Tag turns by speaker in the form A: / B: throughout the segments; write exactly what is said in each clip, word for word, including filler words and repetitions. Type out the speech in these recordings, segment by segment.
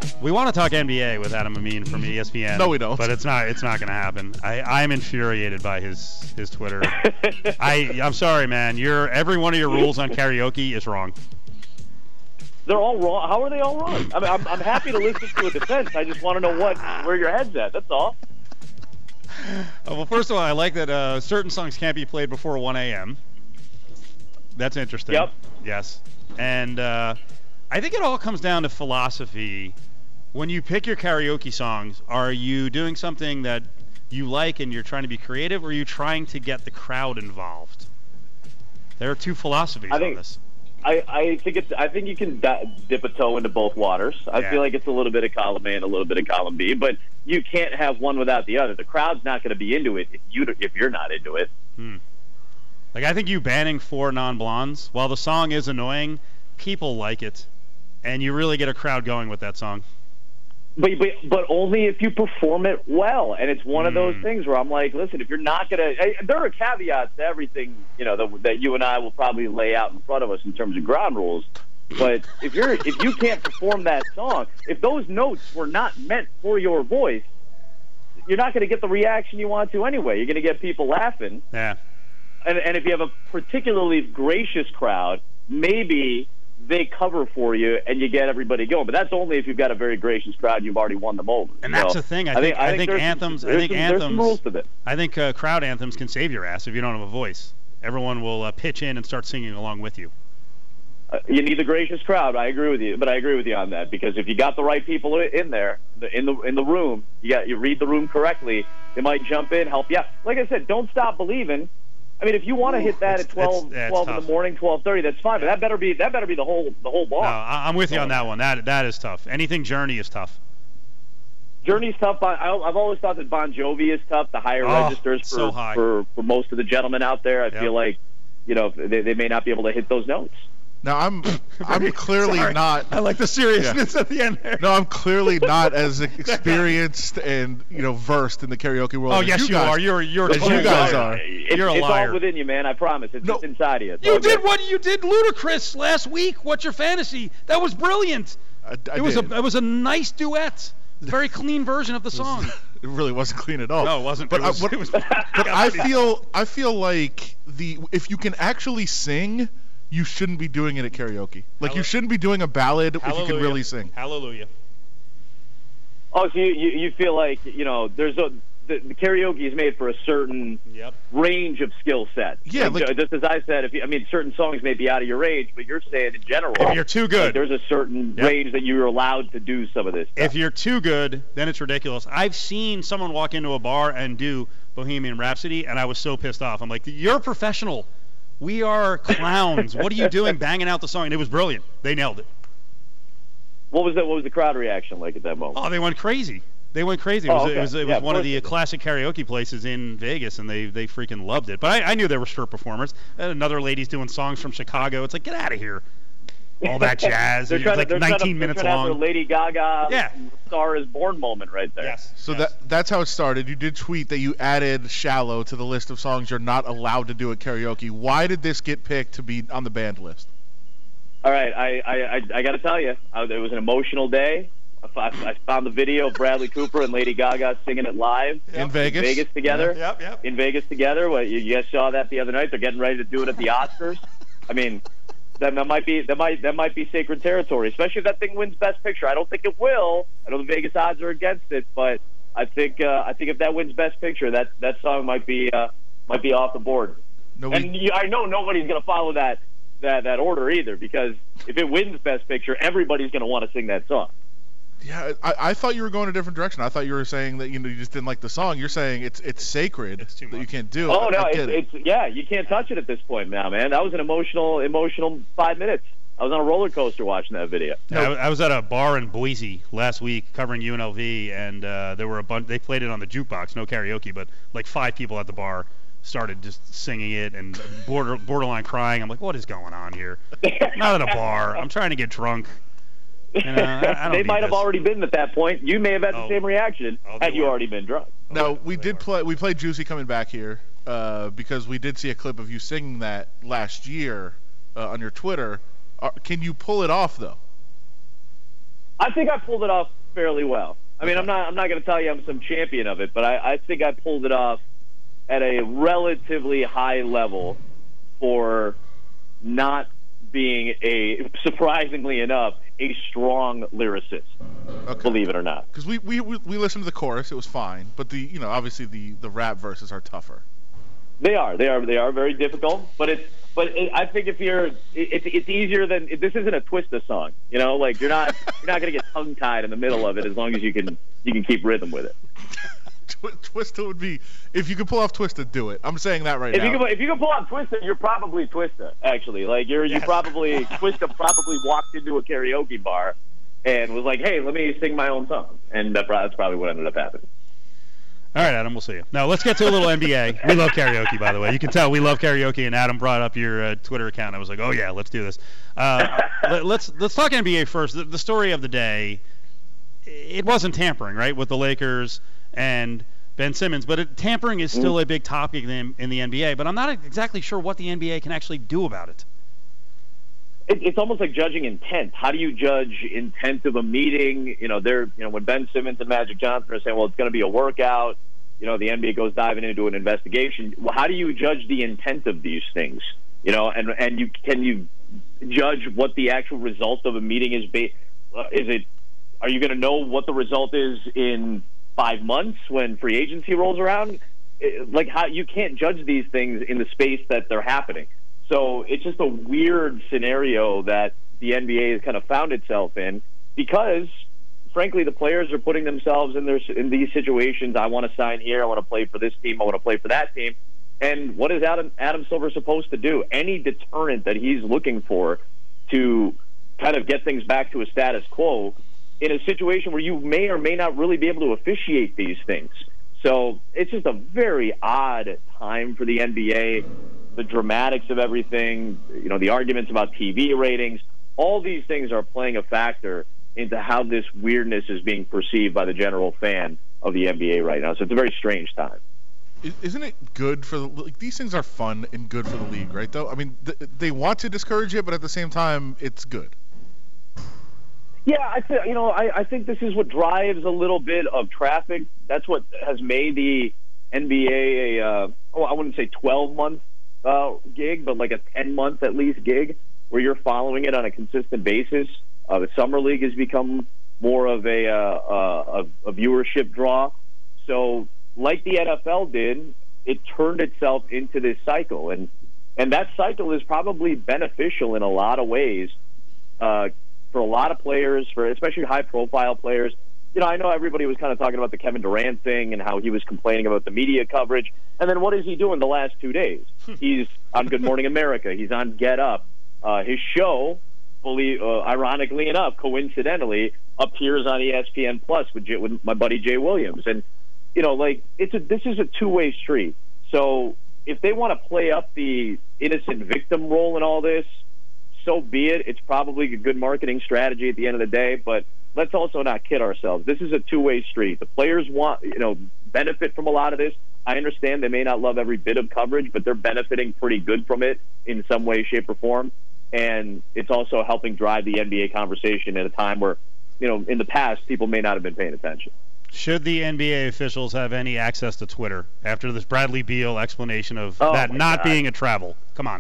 A: We want to talk N B A with Adam Amin from E S P N.
B: No, we don't.
A: But it's not. It's not going to happen. I, I'm infuriated by his his Twitter. I I'm sorry, man. Your every one of your rules on karaoke is wrong.
C: They're all wrong. How are they all wrong? I mean, I'm, I'm happy to listen to a defense. I just want to know what where your head's at. That's all.
A: Uh, well, first of all, I like that uh, certain songs can't be played before one a.m. That's interesting.
C: Yep.
A: Yes. And uh, I think it all comes down to philosophy. When you pick your karaoke songs, are you doing something that you like and you're trying to be creative, or are you trying to get the crowd involved? There are two philosophies
C: I think,
A: on this.
C: I, I think it's. I think you can di- dip a toe into both waters. I
A: Yeah.
C: feel like it's a little bit of column A and a little bit of column B, but you can't have one without the other. The crowd's not going to be into it if you if you're not into it.
A: Hmm. Like, I think you banning four non-blondes, while the song is annoying, people like it, and you really get a crowd going with that song.
C: But, but but only if you perform it well, and it's one of those
A: Mm.
C: things where I'm like, listen, if you're not gonna, hey, there are caveats to everything, you know, that, that you and I will probably lay out in front of us in terms of ground rules. But if you're if you can't perform that song, if those notes were not meant for your voice, you're not going to get the reaction you want to anyway. You're going to get people laughing,
A: Yeah.
C: and and if you have a particularly gracious crowd, maybe they cover for you and you get everybody going. But that's only if you've got a very gracious crowd and you've already won them over.
A: And that's
C: So,
A: the thing. I think I think
C: there's
A: anthems.
C: some-
A: I think
C: there's some- there's some rules
A: anthems.
C: to it.
A: I think uh, crowd anthems can save your ass if you don't have a voice. Everyone will uh, pitch in and start singing along with you.
C: Uh, you need the gracious crowd. I agree with you, but I agree with you on that, because if you got the right people i- in there, the, in the in the room, you got you read the room correctly. They might jump in, help you out. Like I said, don't stop believing. I mean, if you want to hit that
A: It's-
C: at twelve,
A: it's- yeah, it's
C: twelve in the
A: tough.
C: morning, twelve thirty, that's fine. But that better be that better be the whole the whole bar.
A: No, I, I'm with you on that one. That that is tough. Anything Journey is tough.
C: Journey's tough. I, I- I've always thought that Bon Jovi is tough. The higher
A: Oh,
C: registers for,
A: so high.
C: for for most of the gentlemen out there, I
A: Yep.
C: feel like, you know, they, they may not be able to hit those notes.
B: Now I'm I'm clearly
A: Sorry.
B: not.
A: I like the seriousness at the end there.
B: No, I'm clearly not as experienced and you know versed in the karaoke world.
A: Oh
B: as
A: yes,
B: you
A: you
B: guys.
A: are. You're you're.
B: As you guys are.
C: It's,
A: You're a
C: it's
A: liar.
C: all within you, man. I promise. It's
B: No.
C: just inside of you. It's
A: You
C: all
A: did
C: good.
A: what you did, Ludacris last week. What's your fantasy? That was brilliant.
B: I, I
A: It was
B: did.
A: a it was a nice duet. Very clean version of the song.
B: It really wasn't clean at all.
A: No, it wasn't.
B: But
A: it
B: I-
A: was,
B: what-
A: it was,
B: But I feel I feel like the if you can actually sing, you shouldn't be doing it at karaoke. Like you
A: Hallo-
B: shouldn't be doing a ballad if you
A: Hallelujah.
B: can really sing.
A: Hallelujah.
C: Oh, so you, you you feel like, you know, there's a the, the karaoke is made for a certain
A: Yep.
C: range of skill set.
B: Yeah,
C: Like,
B: like-
C: just as I said, if you, I mean, certain songs may be out of your range, but you're saying in general,
A: If you're too good.
C: like, there's a certain
A: Yep.
C: range that you're allowed to do some of this stuff.
A: If you're too good, then it's ridiculous. I've seen someone walk into a bar and do Bohemian Rhapsody, and I was so pissed off. I'm like, you're a professional. We are clowns. What are you doing banging out the song? And it was brilliant. They nailed it.
C: What was that? What was the crowd reaction like at that moment?
A: Oh, they went crazy. They went crazy. It was,
C: Oh,
A: it
C: okay.
A: was, it was
C: Yeah, of
A: one of
C: course
A: the
C: they did.
A: classic karaoke places in Vegas, and they, they freaking loved it. But I, I knew they were strip performers. And another lady's doing songs from Chicago. It's like, get out of here. All that jazz.
C: They're
A: It's
C: trying to-
A: like
C: they're trying to-
A: nineteen minutes
C: they're trying to have
A: long.
C: their Lady Gaga
A: Yeah.
C: Star is Born moment right there.
A: Yes.
B: So
A: yes.
B: that that's how it started. You did tweet that you added "Shallow" to the list of songs you're not allowed to do at karaoke. Why did this get picked to be on the banned list?
C: All right, I I, I, I got to tell you, I, it was an emotional day. I, I found the video of Bradley Cooper and Lady Gaga singing it live
B: In Vegas?
C: Vegas together.
A: Yep, yep.
C: In Vegas together. Well, you, you guys saw that the other night. They're getting ready to do it at the Oscars. I mean, that, that might be that might that might be sacred territory, especially if that thing wins Best Picture. I don't think it will. I know the Vegas odds are against it, but I think uh, I think if that wins Best Picture, that that song might be uh, might be off the board.
B: No, we,
C: And you, I know nobody's going to follow that, that that order either, because if it wins Best Picture, everybody's going to want to sing that song.
B: yeah, I, I thought you were going a different direction. I thought you were saying that you know you just didn't like the song. You're saying it's it's sacred
A: It's too
B: that you
A: much.
B: can't do.
C: Oh
B: I,
C: no,
B: I
C: it's,
B: get it.
C: it's yeah, you can't touch it at this point now, man. That was an emotional, emotional five minutes. I was on a roller coaster watching that video.
A: Yeah, I, I was at a bar in Boise last week covering U N L V, and uh, there were a bunch. They played it on the jukebox, no karaoke, but like five people at the bar started just singing it and border borderline crying. I'm like, what is going on here? I'm not at a bar. I'm trying to get drunk. You know, I, I don't
C: they
A: need
C: might have
A: this.
C: already been at that point. You may have had the
A: Oh.
C: same reaction
A: Oh, they
C: had you
A: were.
C: already been drunk.
B: Now we
A: They
B: did
A: were.
B: play. We played Juicy coming back here uh, because we did see a clip of you singing that last year uh, on your Twitter. Uh, can you pull it off though?
C: I think I pulled it off fairly well. I mean,
A: Okay.
C: I'm not I'm not going to tell you I'm some champion of it, but I, I think I pulled it off at a relatively high level for not being a, surprisingly enough, a strong lyricist.
B: Okay.
C: Believe it or not.
B: Because we, we we we listened to the chorus, it was fine, but the you know obviously the the rap verses are tougher.
C: They are. They are. They are very difficult. But it's. But it, I think if you're, it, it's it's easier than this isn't a Twista song. You know, like you're not you're not going to get tongue tied in the middle of it as long as you can you can keep rhythm with it.
B: Twista would be if you could pull off Twista, do it. I'm saying that right
C: If
B: now.
C: you can, if you can pull out Twista, you're probably Twista. Actually, like you're
A: Yes.
C: you probably Twista probably walked into a karaoke bar and was like, hey, let me sing my own song, and that, that's probably what ended up happening.
A: All right, Adam, we'll see you. Now, let's get to a little N B A. We love karaoke, by the way. You can tell we love karaoke, and Adam brought up your uh, Twitter account. I was like, oh, yeah, let's do this. Uh, let, let's let's talk N B A first. The, the story of the day, it wasn't tampering, right, with the Lakers and Ben Simmons, but it, tampering is still a big topic in, in the N B A, but I'm not exactly sure what the N B A can actually do about it.
C: It, it's almost like judging intent. How do you judge intent of a meeting? You know, they're you know when Ben Simmons and Magic Johnson are saying, well, it's going to be a workout. You know, the N B A goes diving into an investigation. Well, how do you judge the intent of these things? You know, and and you can you judge what the actual result of a meeting is? Ba- uh, is it? Are you going to know what the result is in five months when free agency rolls around? It, like how you can't judge these things in the space that they're happening. So it's just a weird scenario that the N B A has kind of found itself in because, frankly, the players are putting themselves in their in these situations. I want to sign here. I want to play for this team. I want to play for that team. And what is Adam Adam Silver supposed to do? Any deterrent that he's looking for to kind of get things back to a status quo in a situation where you may or may not really be able to officiate these things. So it's just a very odd time for the N B A. The dramatics of everything, you know, the arguments about T V ratings, all these things are playing a factor into how this weirdness is being perceived by the general fan of the N B A right now. So it's a very strange time.
B: Isn't it good for the like these things are fun and good for the league, right? Though I mean, th- they want to discourage it, but at the same time, it's good.
C: Yeah, I th- you know, I, I think this is what drives a little bit of traffic. That's what has made the N B A a uh, oh, I wouldn't say twelve month uh, gig, but like a ten month at least gig, where you're following it on a consistent basis. Uh, the summer league has become more of a, uh, uh, a, a viewership draw. So, like the N F L did, it turned itself into this cycle, and and that cycle is probably beneficial in a lot of ways uh, for a lot of players, for especially high-profile players. You know, I know everybody was kind of talking about the Kevin Durant thing and how he was complaining about the media coverage, and then what is he doing the last two days? He's on Good Morning America. He's on Get Up. Uh, his show, fully, uh, ironically enough, coincidentally, appears on E S P N Plus with, J- with my buddy Jay Williams, and you know, like it's a this is a two-way street. So if they want to play up the innocent victim role in all this, so be it. It's probably a good marketing strategy at the end of the day, but let's also not kid ourselves. This is a two-way street. The players want, you know, benefit from a lot of this. I understand they may not love every bit of coverage, but they're benefiting pretty good from it in some way, shape, or form. And it's also helping drive the N B A conversation at a time where, you know, in the past, people may not have been paying attention.
A: Should the N B A officials have any access to Twitter after this Bradley Beal explanation of
C: Oh,
A: that
C: my
A: not
C: God.
A: being a travel? Come on.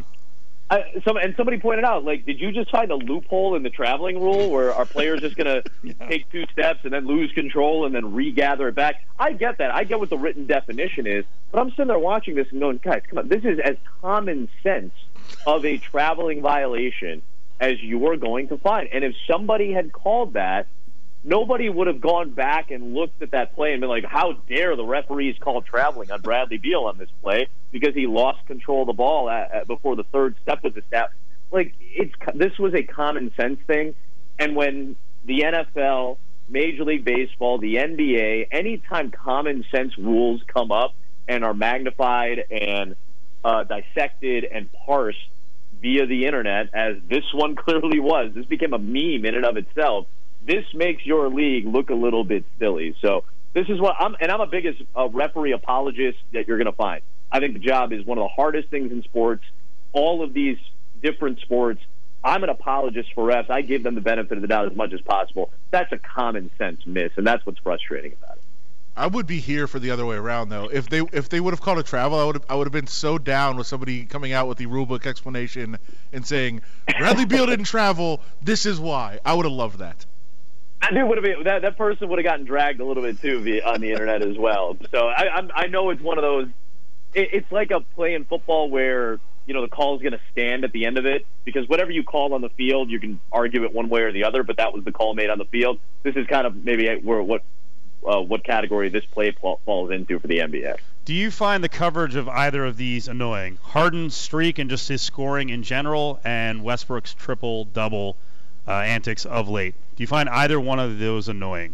C: I, some, and somebody pointed out, like, did you just find a loophole in the traveling rule where our players just going to
A: Yeah.
C: take two steps and then lose control and then regather it back? I get that. I get what the written definition is, but I'm sitting there watching this and going, guys, come on, this is as common sense of a traveling violation as you are going to find. And if somebody had called that, nobody would have gone back and looked at that play and been like, how dare the referees call traveling on Bradley Beal on this play because he lost control of the ball at, at, before the third step was established. Like, it's this was a common sense thing. And when the N F L, Major League Baseball, the N B A, anytime common sense rules come up and are magnified and uh, dissected and parsed via the internet, as this one clearly was, this became a meme in and of itself. This makes your league look a little bit silly. So this is what I'm, and I'm a biggest uh, referee apologist that you're going to find. I think the job is one of the hardest things in sports. All of these different sports I'm an apologist for refs. I give them the benefit of the doubt as much as possible. That's a common sense miss, and that's what's frustrating about it.
B: I would be here for the other way around, though. If they if they would have called a travel, I would have, I would have been so down with somebody coming out with the rulebook explanation and saying, Bradley Beal didn't travel, this is why. I would have loved that.
C: I knew would have been, that that person would have gotten dragged a little bit too via, on the internet as well. So I I'm, I know it's one of those. It, it's like a play in football where you know the call is going to stand at the end of it because whatever you call on the field, you can argue it one way or the other. But that was the call made on the field. This is kind of maybe where what. Uh, what category this play falls into for the N B A.
A: Do you find the coverage of either of these annoying? Harden's streak and just his scoring in general, and Westbrook's triple-double uh, antics of late. Do you find either one of those annoying?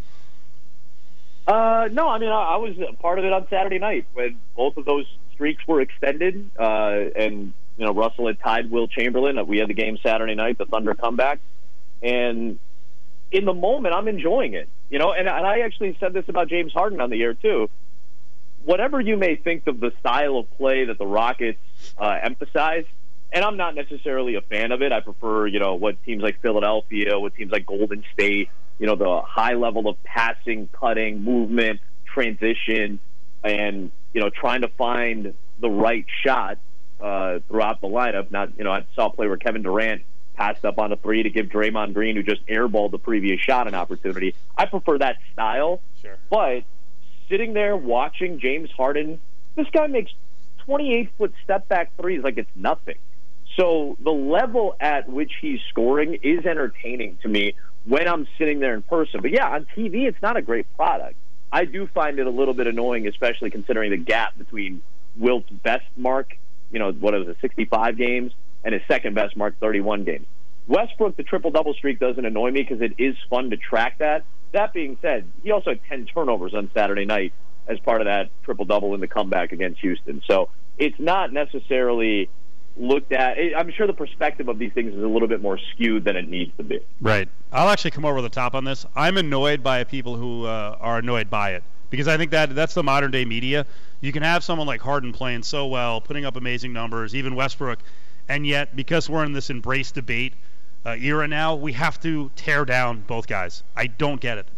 C: Uh, no, I mean, I, I was part of it on Saturday night when both of those streaks were extended, uh, and, you know, Russell had tied Will Chamberlain. We had the game Saturday night, the Thunder comeback, and in the moment, I'm enjoying it. You know, and, and I actually said this about James Harden on the air, too. Whatever you may think of the style of play that the Rockets uh, emphasize, and I'm not necessarily a fan of it. I prefer, you know, what teams like Philadelphia, what teams like Golden State, you know, the high level of passing, cutting, movement, transition, and, you know, trying to find the right shot uh, throughout the lineup. Not, you know, I saw a play where Kevin Durant passed up on a three to give Draymond Green, who just airballed the previous shot, an opportunity. I prefer that style.
A: Sure.
C: But sitting there watching James Harden, this guy makes twenty-eight foot step-back threes like it's nothing. So the level at which he's scoring is entertaining to me when I'm sitting there in person. But, yeah, on T V, it's not a great product. I do find it a little bit annoying, especially considering the gap between Wilt's best mark, you know, what was it, sixty-five games, and his second best mark, thirty-one games. Westbrook, the triple-double streak doesn't annoy me because it is fun to track that. That being said, he also had ten turnovers on Saturday night as part of that triple-double in the comeback against Houston. So it's not necessarily looked at. I'm sure the perspective of these things is a little bit more skewed than it needs to be.
A: Right. I'll actually come over the top on this. I'm annoyed by people who uh, are annoyed by it because I think that that's the modern-day media. You can have someone like Harden playing so well, putting up amazing numbers, even Westbrook, and yet because we're in this embrace debate uh, era now, we have to tear down both guys. I don't get it.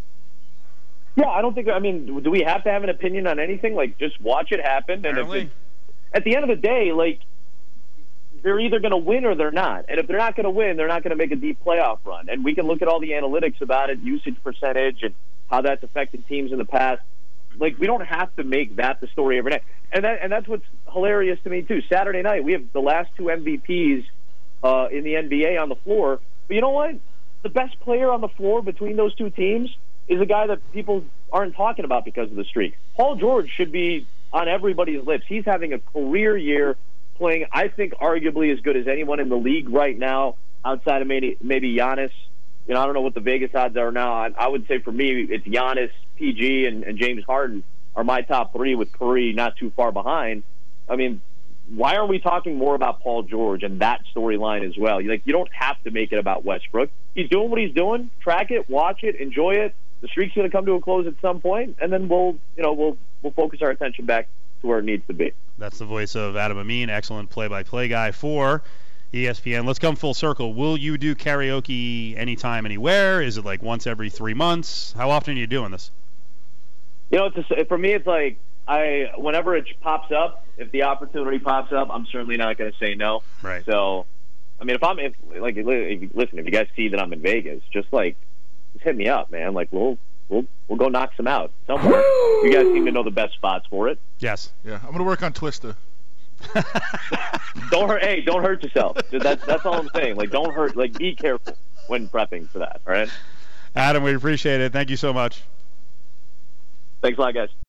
C: Yeah, I don't think. I mean, do we have to have an opinion on anything? Like, just watch it happen. And if it, at the end of the day, like, they're either going to win or they're not. And if they're not going to win, they're not going to make a deep playoff run. And we can look at all the analytics about it, usage percentage, and how that's affected teams in the past. Like, we don't have to make that the story every night. And that, and that's what's hilarious to me, too. Saturday night, we have the last two M V Ps uh, in the N B A on the floor. But you know what? The best player on the floor between those two teams is a guy that people aren't talking about because of the streak. Paul George should be on everybody's lips. He's having a career year playing, I think, arguably as good as anyone in the league right now, outside of maybe, maybe Giannis. You know, I don't know what the Vegas odds are now. I, I would say for me, it's Giannis, P G, and, and James Harden are my top three, with Curry not too far behind. I mean, why are we talking more about Paul George and that storyline as well? You like, you don't have to make it about Westbrook. He's doing what he's doing. Track it, watch it, enjoy it. The streak's going to come to a close at some point, and then we'll, you know, we'll we'll focus our attention back to where it needs to be.
A: That's the voice of Adam Amin, excellent play-by-play guy for E S P N. Let's come full circle. Will you do karaoke anytime, anywhere? Is it like once every three months? How often are you doing this?
C: You know, it's a, for me, it's like I whenever it pops up, if the opportunity pops up, I'm certainly not going to say no.
A: Right.
C: So, I mean, if I'm if, like, if, listen, if you guys see that I'm in Vegas, just like, just hit me up, man. Like, we'll we'll we'll go knock some out somewhere. You guys seem to know the best spots for it.
A: Yes.
B: Yeah, I'm gonna work on Twista.
C: Don't hurt. Hey, don't hurt yourself. That's that's all I'm saying. Like, don't hurt. Like, be careful when prepping for that. All right.
A: Adam, we appreciate it. Thank you so much.
C: Thanks a lot, guys.